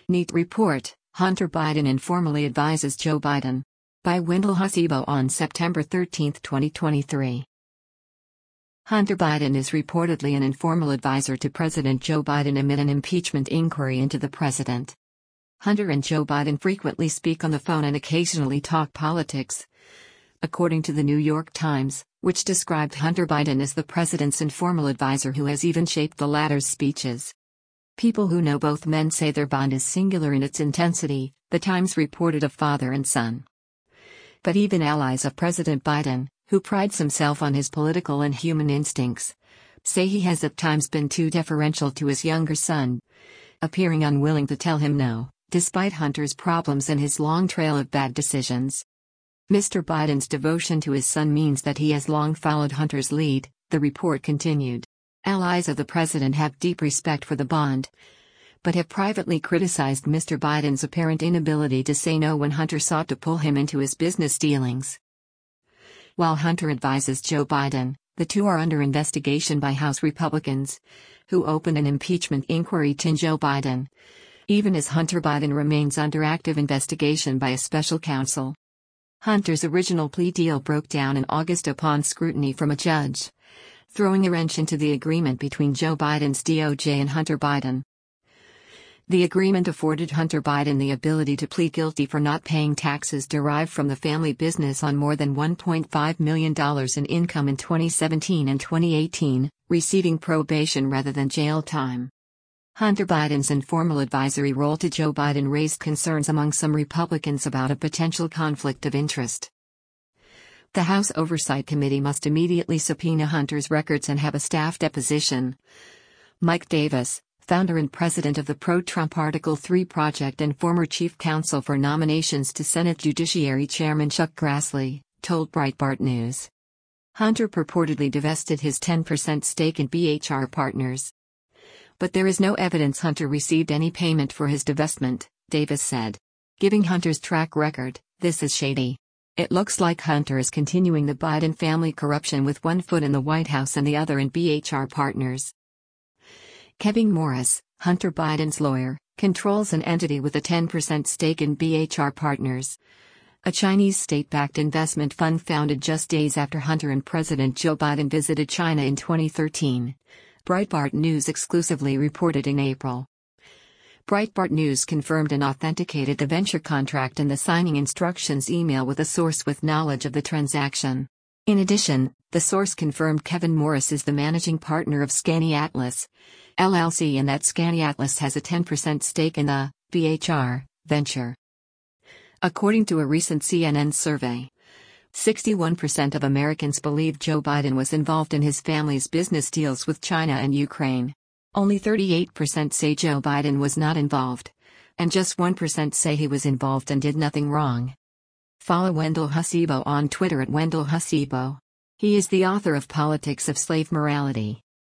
Neat report, Hunter Biden informally advises Joe Biden. By Wendell Hussebo on September 13, 2023. Hunter Biden is reportedly an informal advisor to President Joe Biden amid an impeachment inquiry into the president. Hunter and Joe Biden frequently speak on the phone and occasionally talk politics. According to the New York Times, which described Hunter Biden as the president's informal advisor who has even shaped the latter's speeches. People who know both men say their bond is singular in its intensity, the Times reported of father and son. But even allies of President Biden, who prides himself on his political and human instincts, say he has at times been too deferential to his younger son, appearing unwilling to tell him no, despite Hunter's problems and his long trail of bad decisions. Mr. Biden's devotion to his son means that he has long followed Hunter's lead, the report continued. Allies of the president have deep respect for the bond, but have privately criticized Mr. Biden's apparent inability to say no when Hunter sought to pull him into his business dealings. While Hunter advises Joe Biden, the two are under investigation by House Republicans, who opened an impeachment inquiry into Joe Biden, even as Hunter Biden remains under active investigation by a special counsel. Hunter's original plea deal broke down in August upon scrutiny from a judge, throwing a wrench into the agreement between Joe Biden's DOJ and Hunter Biden. The agreement afforded Hunter Biden the ability to plead guilty for not paying taxes derived from the family business on more than $1.5 million in income in 2017 and 2018, receiving probation rather than jail time. Hunter Biden's informal advisory role to Joe Biden raised concerns among some Republicans about a potential conflict of interest. The House Oversight Committee must immediately subpoena Hunter's records and have a staff deposition. Mike Davis, founder and president of the pro-Trump Article 3 Project and former chief counsel for nominations to Senate Judiciary Chairman Chuck Grassley, told Breitbart News. Hunter purportedly divested his 10% stake in BHR Partners. But there is no evidence Hunter received any payment for his divestment, Davis said. Giving Hunter's track record, this is shady. It looks like Hunter is continuing the Biden family corruption with one foot in the White House and the other in BHR Partners. Kevin Morris, Hunter Biden's lawyer, controls an entity with a 10% stake in BHR Partners, a Chinese state-backed investment fund founded just days after Hunter and President Joe Biden visited China in 2013, Breitbart News exclusively reported in April. Breitbart News confirmed and authenticated the venture contract and the signing instructions email with a source with knowledge of the transaction. In addition, the source confirmed Kevin Morris is the managing partner of Scanny Atlas, LLC, and that Scanny Atlas has a 10% stake in the BHR venture. According to a recent CNN survey, 61% of Americans believe Joe Biden was involved in his family's business deals with China and Ukraine. Only 38% say Joe Biden was not involved, and just 1% say he was involved and did nothing wrong. Follow Wendell Hussebo on Twitter at Wendell Hussebo. He is the author of Politics of Slave Morality.